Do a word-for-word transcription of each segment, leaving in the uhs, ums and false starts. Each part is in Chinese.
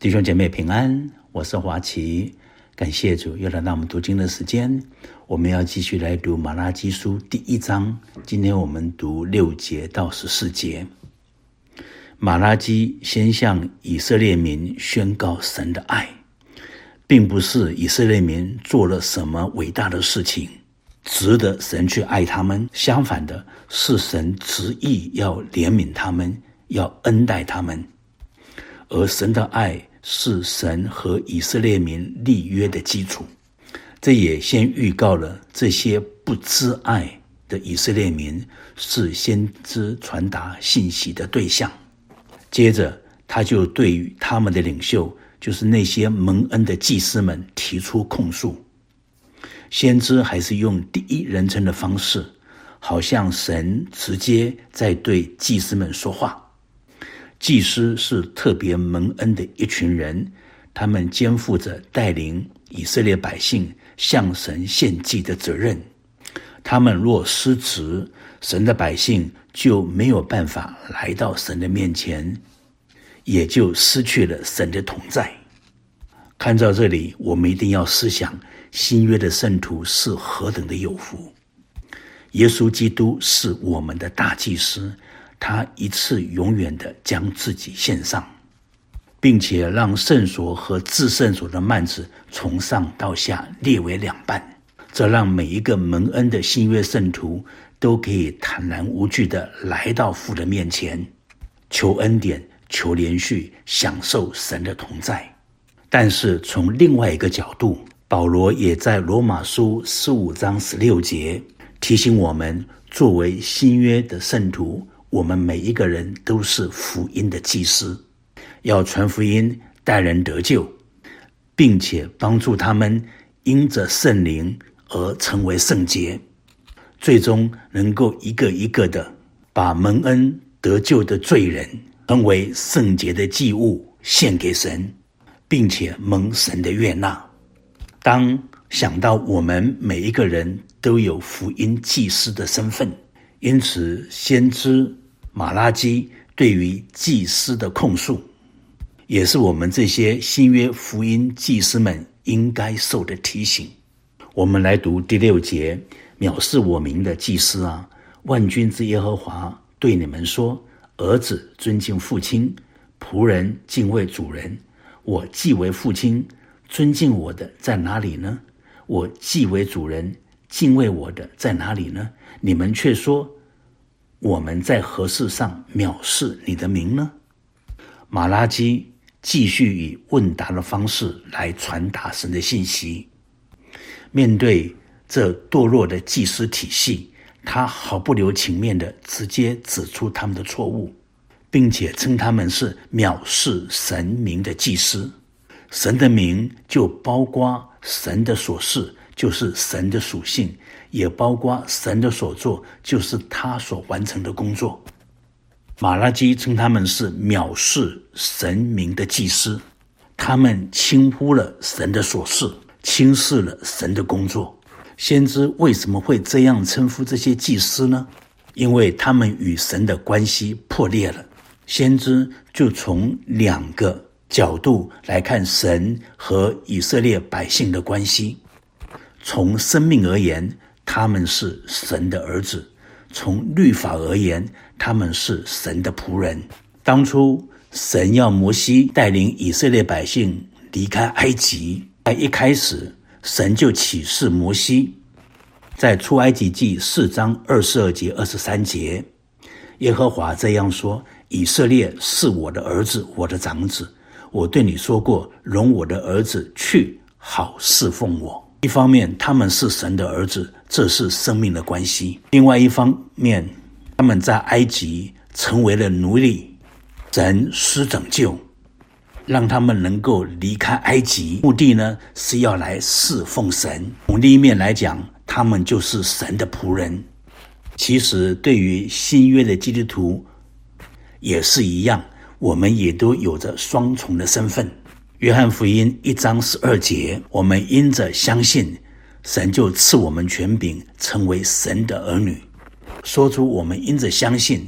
弟兄姐妹平安，我是华奇，感谢主又来到我们读经的时间。我们要继续来读马拉基书第一章，今天我们读六节到十四节。马拉基先向以色列民宣告神的爱，并不是以色列民做了什么伟大的事情值得神去爱他们，相反的是神执意要怜悯他们，要恩待他们。而神的爱是神和以色列民立约的基础，这也先预告了这些不知爱的以色列民是先知传达信息的对象。接着他就对于他们的领袖，就是那些蒙恩的祭司们提出控诉。先知还是用第一人称的方式，好像神直接在对祭司们说话。祭司是特别蒙恩的一群人，他们肩负着带领以色列百姓向神献祭的责任。他们若失职，神的百姓就没有办法来到神的面前，也就失去了神的同在。看到这里，我们一定要思想新约的圣徒是何等的有福。耶稣基督是我们的大祭司，他一次永远的将自己献上，并且让圣所和至圣所的幔子从上到下裂为两半，这让每一个蒙恩的新约圣徒都可以坦然无惧的来到父的面前，求恩典，求连续，享受神的同在。但是从另外一个角度，保罗也在罗马书十五章十六节提醒我们，作为新约的圣徒，我们每一个人都是福音的祭司，要传福音，带人得救，并且帮助他们因着圣灵而成为圣洁，最终能够一个一个的把蒙恩得救的罪人成为圣洁的祭物献给神，并且蒙神的悦纳。当想到我们每一个人都有福音祭司的身份，因此先知马拉基对于祭司的控诉，也是我们这些新约福音祭司们应该受的提醒。我们来读第六节，藐视我名的祭司啊，万军之耶和华对你们说，儿子尊敬父亲，仆人敬畏主人。我既为父亲，尊敬我的在哪里呢？我既为主人，敬畏我的在哪里呢？你们却说，我们在何事上藐视你的名呢？马拉基继续以问答的方式来传达神的信息。面对这堕落的祭司体系，他毫不留情面的直接指出他们的错误，并且称他们是藐视神名的祭司。神的名就包括神的所事，就是神的属性，也包括神的所做，就是他所完成的工作。马拉基称他们是藐视神名的祭司，他们轻忽了神的所事，轻视了神的工作。先知为什么会这样称呼这些祭司呢？因为他们与神的关系破裂了。先知就从两个角度来看神和以色列百姓的关系。从生命而言，他们是神的儿子；从律法而言，他们是神的仆人。当初神要摩西带领以色列百姓离开埃及，在一开始神就启示摩西，在出埃及记四章二十二节二十三节，耶和华这样说，以色列是我的儿子，我的长子，我对你说过，容我的儿子去，好侍奉我。一方面他们是神的儿子，这是生命的关系；另外一方面，他们在埃及成为了奴隶，神施拯救，让他们能够离开埃及，目的呢是要来侍奉神。从另一面来讲，他们就是神的仆人。其实对于新约的基督徒也是一样，我们也都有着双重的身份。约翰福音一章十二节，我们因着相信，神就赐我们权柄，成为神的儿女。说出我们因着相信，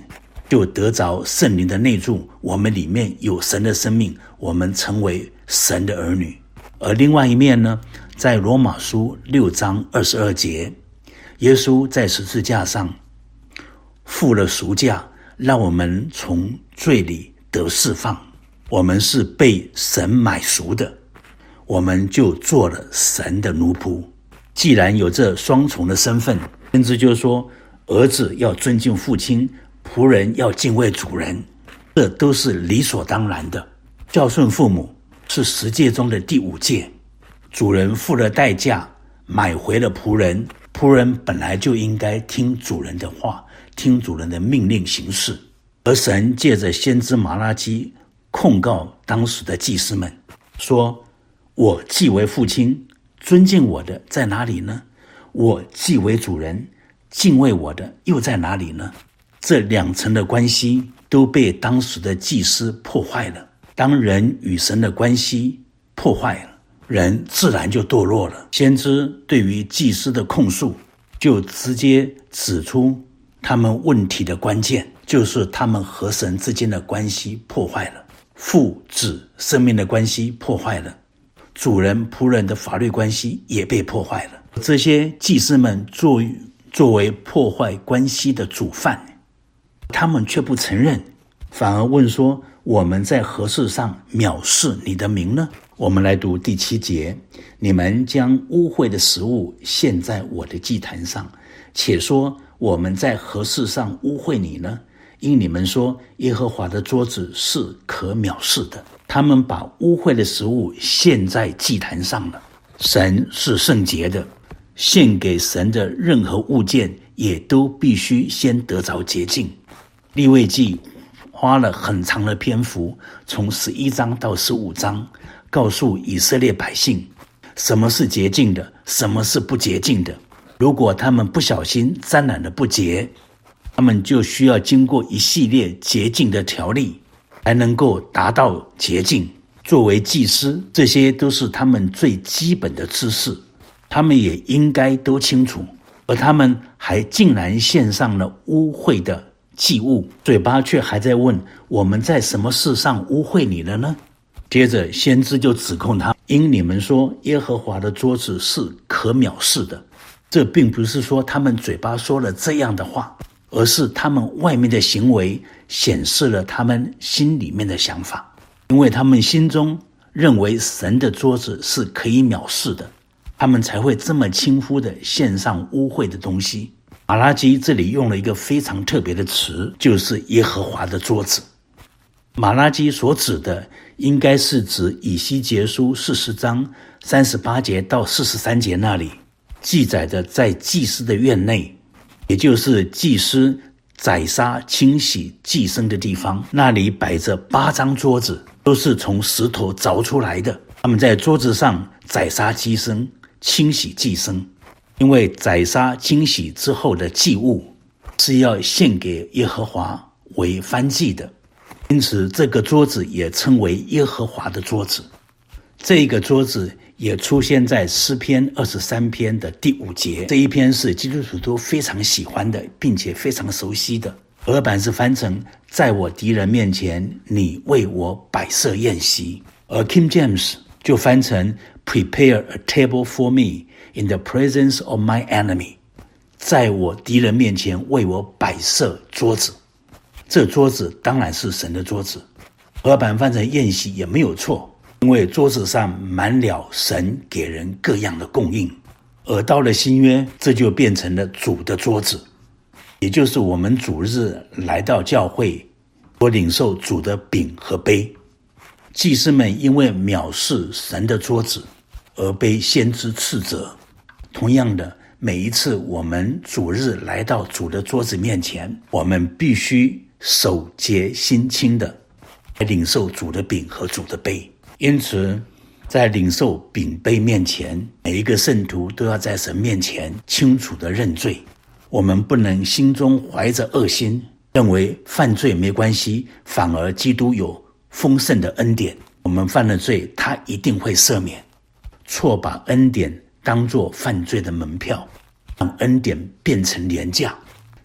就得着圣灵的内住，我们里面有神的生命，我们成为神的儿女。而另外一面呢，在罗马书六章二十二节，耶稣在十字架上付了赎价，让我们从罪里得释放。我们是被神买赎的，我们就做了神的奴仆。既然有这双重的身份，甚至就是说，儿子要尊敬父亲，仆人要敬畏主人，这都是理所当然的。孝顺父母是十诫中的第五诫，主人付了代价买回了仆人，仆人本来就应该听主人的话，听主人的命令行事。而神借着先知马拉基控告当时的祭司们，说我既为父亲，尊敬我的在哪里呢？我既为主人，敬畏我的又在哪里呢？这两层的关系都被当时的祭司破坏了。当人与神的关系破坏了，人自然就堕落了。先知对于祭司的控诉，就直接指出他们问题的关键，就是他们和神之间的关系破坏了，父子生命的关系破坏了，主人仆人的法律关系也被破坏了。这些祭司们作作为破坏关系的主犯，他们却不承认，反而问说，我们在何事上藐视你的名呢？我们来读第七节，你们将污秽的食物献在我的祭坛上，且说我们在何事上污秽你呢？因你们说耶和华的桌子是可藐视的。他们把污秽的食物献在祭坛上了。神是圣洁的，献给神的任何物件也都必须先得着洁净。利未记花了很长的篇幅，从十一章到十五章，告诉以色列百姓什么是洁净的，什么是不洁净的。如果他们不小心沾染了不洁，他们就需要经过一系列洁净的条例，才能够达到洁净。作为祭司，这些都是他们最基本的知识，他们也应该都清楚。而他们还竟然献上了污秽的祭物，嘴巴却还在问，我们在什么事上污秽你了呢？接着先知就指控他，因你们说耶和华的桌子是可藐视的。这并不是说他们嘴巴说了这样的话，而是他们外面的行为显示了他们心里面的想法。因为他们心中认为神的桌子是可以藐视的，他们才会这么轻忽的献上污秽的东西。马拉基这里用了一个非常特别的词，就是耶和华的桌子。马拉基所指的应该是指以西结书四十章三十八节到四十三节那里记载的，在祭司的院内，也就是祭司宰杀清洗祭牲的地方，那里摆着八张桌子，都是从石头凿出来的。他们在桌子上宰杀祭牲，清洗祭牲。因为宰杀清洗之后的祭物是要献给耶和华为燔祭的，因此这个桌子也称为耶和华的桌子。这个桌子也出现在诗篇二十三篇的第五节，这一篇是基督徒都非常喜欢的，并且非常熟悉的。俄版是翻成在我敌人面前你为我摆设宴席，而 King James 就翻成 Prepare a table for me in the presence of my enemy， 在我敌人面前为我摆设桌子。这桌子当然是神的桌子，俄版翻成宴席也没有错，因为桌子上满了神给人各样的供应。而到了新约，这就变成了主的桌子，也就是我们主日来到教会，我领受主的饼和杯。祭司们因为藐视神的桌子而被先知斥责。同样的，每一次我们主日来到主的桌子面前，我们必须手洁心清的来领受主的饼和主的杯。因此在领受饼杯面前，每一个圣徒都要在神面前清楚的认罪。我们不能心中怀着恶心，认为犯罪没关系，反而基督有丰盛的恩典，我们犯了罪他一定会赦免。错把恩典当作犯罪的门票，让恩典变成廉价，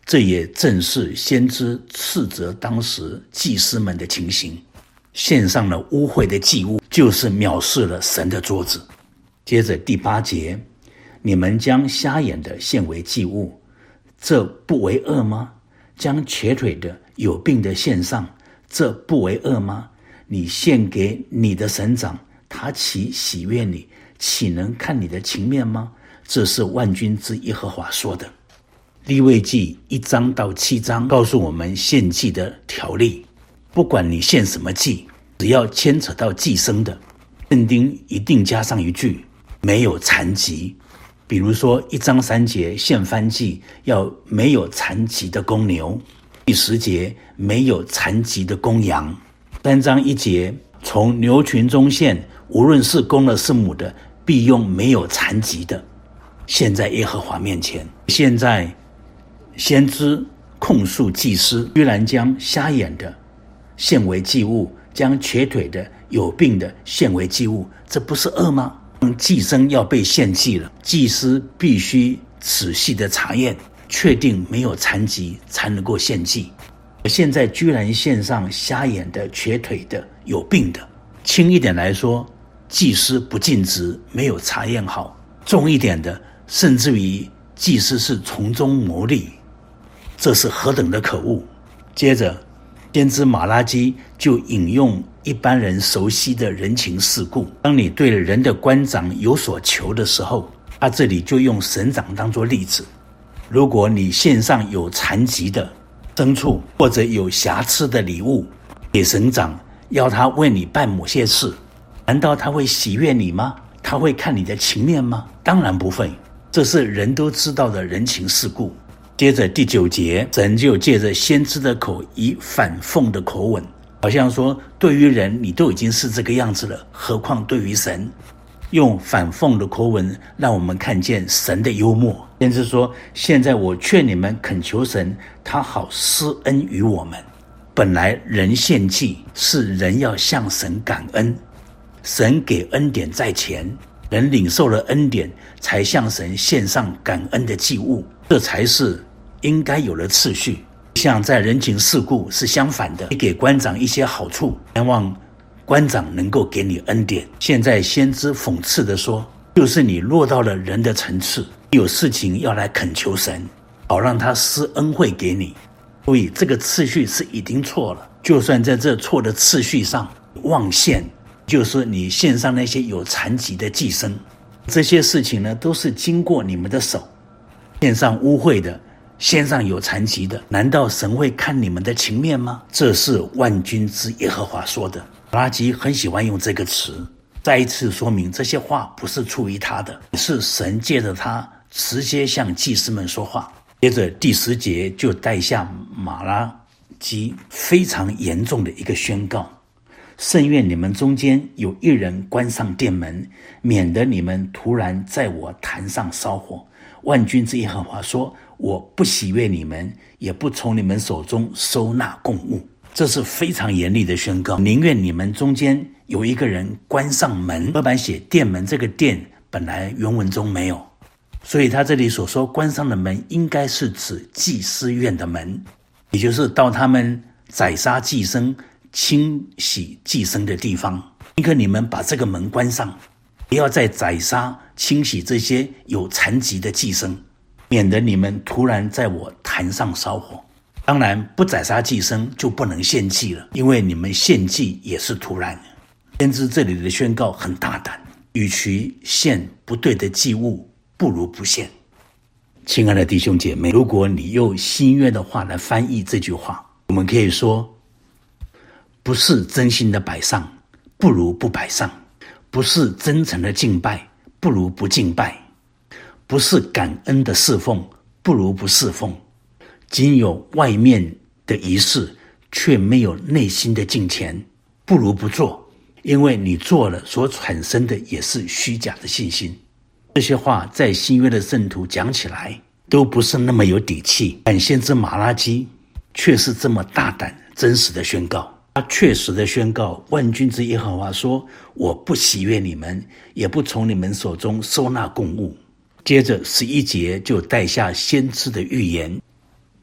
这也正是先知斥责当时祭司们的情形，献上了污秽的祭物，就是藐视了神的桌子。接着第八节，你们将瞎眼的献为祭物，这不为恶吗？将瘸腿的有病的献上，这不为恶吗？你献给你的省长，他岂喜悦你？岂能看你的情面吗？这是万军之耶和华说的。利未记一章到七章告诉我们献祭的条例，不管你献什么祭，只要牵扯到祭牲的，圣经一定加上一句，没有残疾。比如说一章三节献燔祭要没有残疾的公牛，第十节没有残疾的公羊，三章一节从牛群中献，无论是公的是母的，必用没有残疾的献在耶和华面前。现在先知控诉祭司居然将瞎眼的献为祭物，将瘸腿的有病的献为祭物，这不是恶吗？祭牲要被献祭了，祭司必须仔细的查验，确定没有残疾才能够献祭。现在居然献上瞎眼的、瘸腿的、有病的。轻一点来说，祭司不尽职，没有查验好；重一点的，甚至于祭司是从中牟利，这是何等的可恶。接着先知马拉基就引用一般人熟悉的人情世故，当你对人的官长有所求的时候，他这里就用省长当作例子。如果你献上有残疾的牲畜或者有瑕疵的礼物给省长，要他为你办某些事，难道他会喜悦你吗？他会看你的情面吗？当然不会，这是人都知道的人情世故。接着第九节，神就借着先知的口以反讽的口吻，好像说对于人你都已经是这个样子了，何况对于神，用反讽的口吻让我们看见神的幽默。先知说，现在我劝你们恳求神，他好施恩于我们。本来人献祭是人要向神感恩，神给恩典在前，人领受了恩典才向神献上感恩的祭物，这才是应该有了次序。像在人情世故是相反的，你给官长一些好处，希望官长能够给你恩典。现在先知讽刺的说，就是你落到了人的层次，有事情要来恳求神，好让他施恩惠给你。所以这个次序是已经错了，就算在这错的次序上妄献，就是你献上那些有残疾的祭牲，这些事情呢都是经过你们的手，献上污秽的，献上有残疾的，难道神会看你们的情面吗？这是万军之耶和华说的。马拉基很喜欢用这个词，再一次说明这些话不是出于他的，是神借着他直接向祭司们说话。接着第十节就带下马拉基非常严重的一个宣告，甚愿你们中间有一人关上殿门，免得你们突然在我坛上烧火。万军之耶和华说，我不喜悦你们，也不从你们手中收纳供物。这是非常严厉的宣告，宁愿你们中间有一个人关上门。和版写殿门，这个殿本来原文中没有，所以他这里所说关上的门应该是指祭司院的门，也就是到他们宰杀祭牲清洗祭牲的地方。宁可你们把这个门关上，不要再宰杀清洗这些有残疾的祭牲，免得你们突然在我坛上烧火。当然不宰杀祭牲就不能献祭了，因为你们献祭也是突然。先知这里的宣告很大胆，与其献不对的祭物，不如不献。亲爱的弟兄姐妹，如果你用新约的话来翻译这句话，我们可以说，不是真心的摆上，不如不摆上；不是真诚的敬拜，不如不敬拜；不是感恩的侍奉，不如不侍奉。仅有外面的仪式，却没有内心的敬虔，不如不做，因为你做了所产生的也是虚假的信心。这些话在新约的圣徒讲起来都不是那么有底气，但先知马拉基却是这么大胆真实的宣告。他确实的宣告，万军之耶和华说，我不喜悦你们，也不从你们手中收纳供物。接着十一节就带下先知的预言，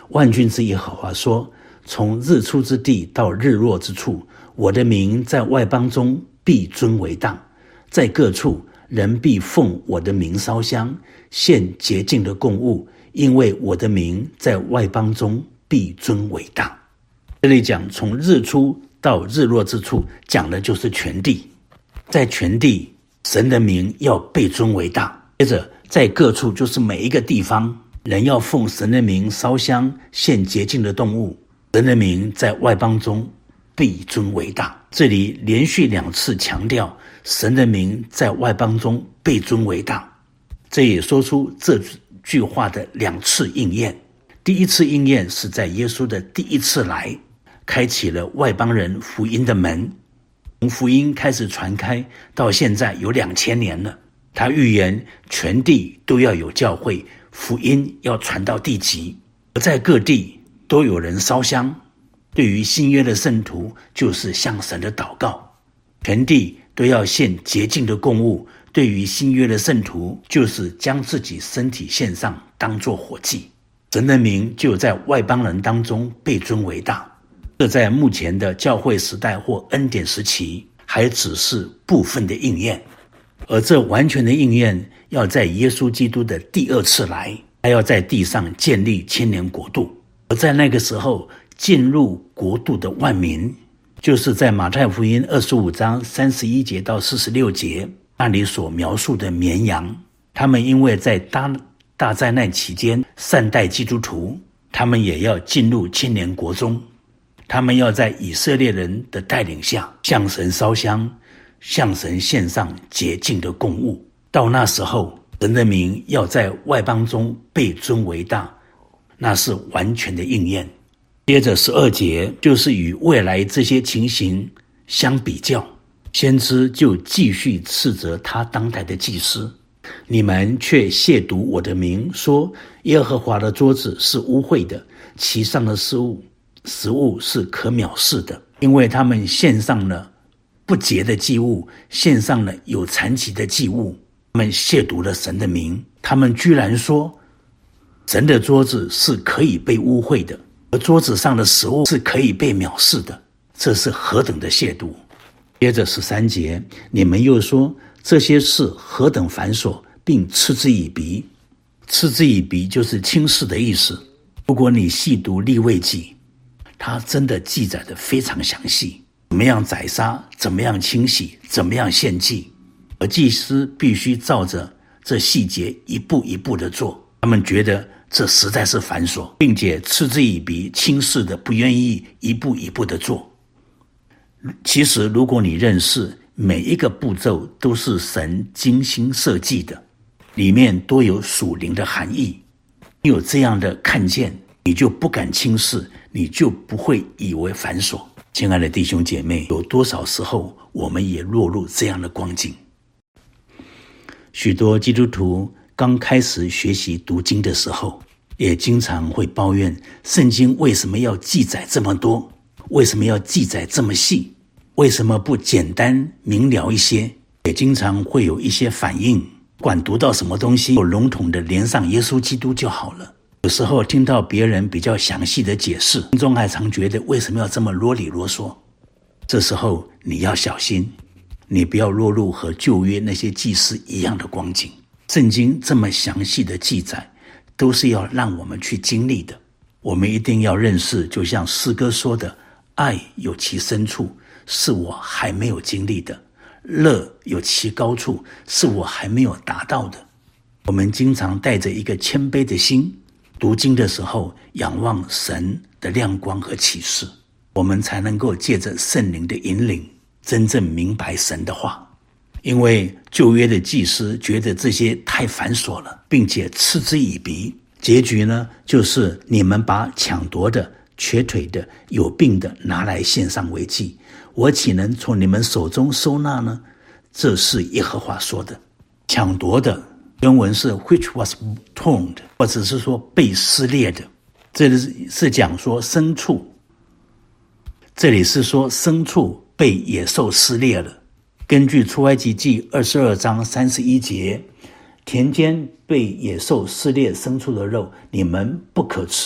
万军之耶和华说，从日出之地到日落之处，我的名在外邦中必尊为大，在各处人必奉我的名烧香，献洁净的供物，因为我的名在外邦中必尊为大。这里讲从日出到日落之处，讲的就是全地，在全地神的名要被尊为大。接着在各处，就是每一个地方，人要奉神的名烧香，献洁净的动物，神的名在外邦中必尊为大。这里连续两次强调神的名在外邦中被尊为大，这也说出这句话的两次应验。第一次应验是在耶稣的第一次来，开启了外邦人福音的门，从福音开始传开到现在有两千年了。他预言全地都要有教会，福音要传到地极，而在各地都有人烧香。对于新约的圣徒，就是向神的祷告，全地都要献洁净的供物。对于新约的圣徒，就是将自己身体献上，当作火祭。神的名就在外邦人当中被尊为大。这在目前的教会时代或恩典时期，还只是部分的应验，而这完全的应验要在耶稣基督的第二次来，他要在地上建立千年国度。而在那个时候进入国度的万民，就是在马太福音二十五章三十一节到四十六节那里所描述的绵羊。他们因为在大大灾难期间善待基督徒，他们也要进入千年国中。他们要在以色列人的带领下向神烧香，向神献上洁净的供物。到那时候，神的名要在外邦中被尊为大，那是完全的应验。接着十二节就是与未来这些情形相比较，先知就继续斥责他当代的祭司，你们却亵渎我的名，说耶和华的桌子是污秽的，其上的食物食物是可藐视的，因为他们献上了不洁的祭物，献上了有残疾的祭物，他们亵渎了神的名。他们居然说神的桌子是可以被污秽的，而桌子上的食物是可以被藐视的，这是何等的亵渎。接着十三节，你们又说这些事何等繁琐，并嗤之以鼻。嗤之以鼻就是轻视的意思。如果你细读利未记，它真的记载得非常详细，怎么样宰杀，怎么样清洗，怎么样献祭，而祭司必须照着这细节一步一步地做。他们觉得这实在是繁琐，并且嗤之以鼻，轻视的不愿意一步一步地做。其实如果你认识每一个步骤都是神精心设计的，里面都有属灵的含义，你有这样的看见，你就不敢轻视，你就不会以为繁琐。亲爱的弟兄姐妹，有多少时候我们也落入这样的光景？许多基督徒刚开始学习读经的时候，也经常会抱怨圣经为什么要记载这么多，为什么要记载这么细，为什么不简单明了一些？也经常会有一些反应，管读到什么东西，有笼统的连上耶稣基督就好了。有时候听到别人比较详细的解释，心中还常觉得为什么要这么啰里啰嗦。这时候你要小心，你不要落入和旧约那些祭司一样的光景。圣经这么详细的记载，都是要让我们去经历的。我们一定要认识，就像诗歌说的，爱有其深处，是我还没有经历的；乐有其高处，是我还没有达到的。我们经常带着一个谦卑的心，读经的时候仰望神的亮光和启示，我们才能够借着圣灵的引领，真正明白神的话。因为旧约的祭司觉得这些太繁琐了，并且嗤之以鼻，结局呢，就是你们把抢夺的、瘸腿的、有病的拿来献上为祭，我岂能从你们手中收纳呢？这是耶和华说的。抢夺的原文是 which was torn， 或者是说被撕裂的，这里是讲说牲畜，这里是说牲畜被野兽撕裂了。根据出埃及记二十二章三十一节，田间被野兽撕裂牲畜的肉，你们不可吃，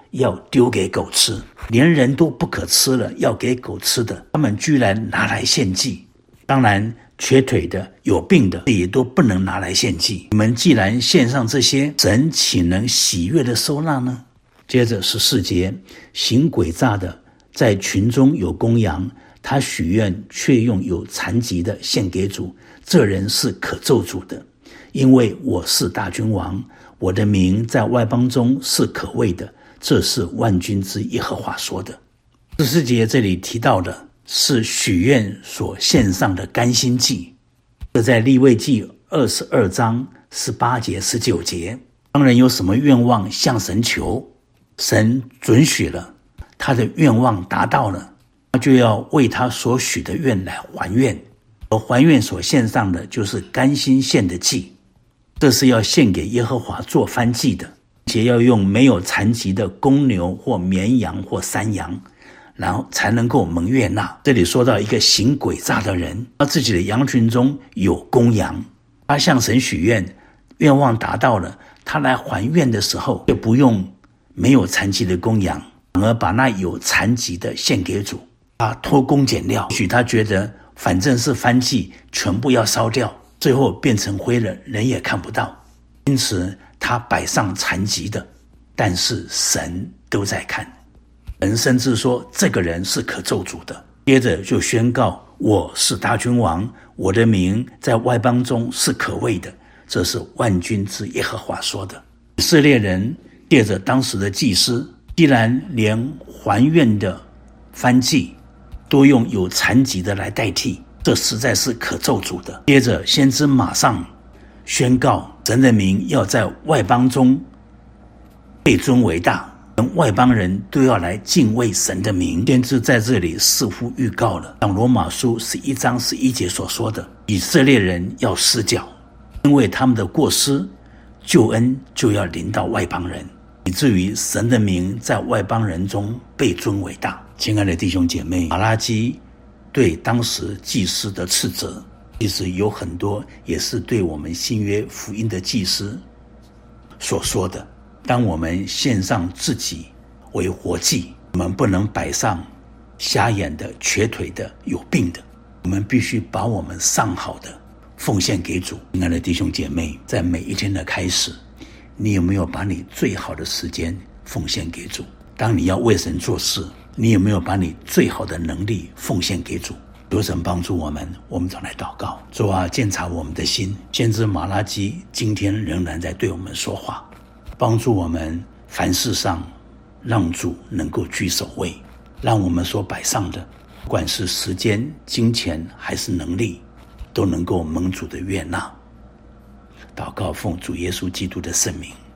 要丢给狗吃，连人都不可吃了，要给狗吃的，他们居然拿来献祭。当然瘸腿的、有病的也都不能拿来献祭。你们既然献上这些，神岂能喜悦的收纳呢？接着十四节，行诡诈的在群中有公羊，他许愿却用有残疾的献给主，这人是可咒诅的，因为我是大君王，我的名在外邦中是可畏的，这是万军之耶和华说的。十四节这里提到的是许愿所献上的甘心祭，这在利未记二十二章十八节十九节。当人有什么愿望向神求，神准许了，他的愿望达到了，他就要为他所许的愿来还愿。而还愿所献上的就是甘心献的祭，这是要献给耶和华做燔祭的，且要用没有残疾的公牛或绵羊或山羊，然后才能够蒙悦纳。这里说到一个行诡诈的人，他自己的羊群中有公羊，他向神许愿，愿望达到了，他来还愿的时候就不用没有残疾的公羊，反而把那有残疾的献给主。他偷工减料，许他觉得反正是燔祭，全部要烧掉，最后变成灰了，人也看不到，因此他摆上残疾的，但是神都在看。人甚至说这个人是可咒诅的，接着就宣告我是大君王，我的名在外邦中是可畏的，这是万军之耶和华说的。以色列人借着当时的祭司，既然连还愿的燔祭都用有残疾的来代替，这实在是可咒诅的。接着先知马上宣告神的名要在外邦中被尊为大，外邦人都要来敬畏神的名。先知在这里似乎预告了像罗马书十一章十一节所说的，以色列人要失脚，因为他们的过失，救恩就要临到外邦人，以至于神的名在外邦人中被尊为大。亲爱的弟兄姐妹，马拉基对当时祭司的斥责，其实有很多也是对我们新约福音的祭司所说的。当我们献上自己为活祭，我们不能摆上瞎眼的、瘸腿的、有病的，我们必须把我们上好的奉献给主。亲爱的弟兄姐妹，在每一天的开始，你有没有把你最好的时间奉献给主？当你要为神做事，你有没有把你最好的能力奉献给主？求神帮助我们，我们早来祷告。主啊，鉴察我们的心，先知马拉基今天仍然在对我们说话，帮助我们凡事上让主能够居首位，让我们所摆上的，不管是时间、金钱还是能力，都能够蒙主的悦纳。祷告奉主耶稣基督的圣名。